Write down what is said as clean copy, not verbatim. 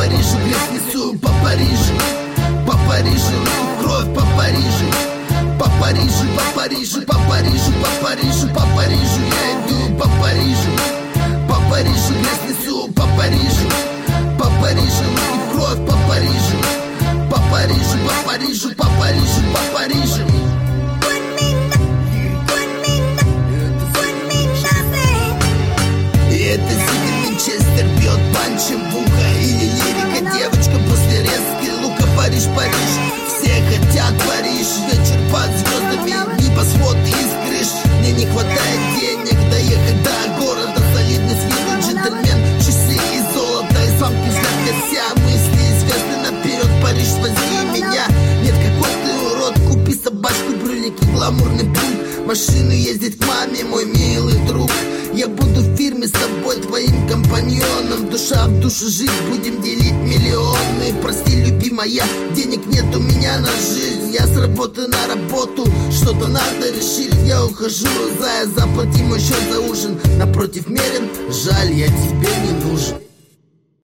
Парижу, грязь несу по Парижу, по Парижу, кровь по Парижу, по Парижу, по Парижу, по Парижу, по Парижу, по Парижу, я иду по Парижу, по Парижу, грязь несу по Парижу, по Парижу, кровь по Парижу, по Парижу, по Парижу, по Парижу, по Парижу. И это Зига Винчестер бьет панчем в ухо. Или лирика девочка после резки лука. Париж, Париж, все хотят Париж. Вечер под звездами, небосвод из крыш. Мне не хватает денег доехать до города. Солидный с виду джентльмен, часы из золота. И звонки взгляд кося, мысли известны наперед. Париж, свози меня. Нет, какой ты урод, купи собачку, брюлики, гламурный пункт. Машину ездить к маме, мой милый друг. Я буду в фирме с тобой твоим компаньоном. Душа в душу жить, будем делить миллионы. Прости, любимая, денег нет у меня на жизнь. Я с работы на работу, что-то надо решить. Я ухожу, зая, заплати мой счет за ужин. Напротив мерен, жаль, я тебе не нужен.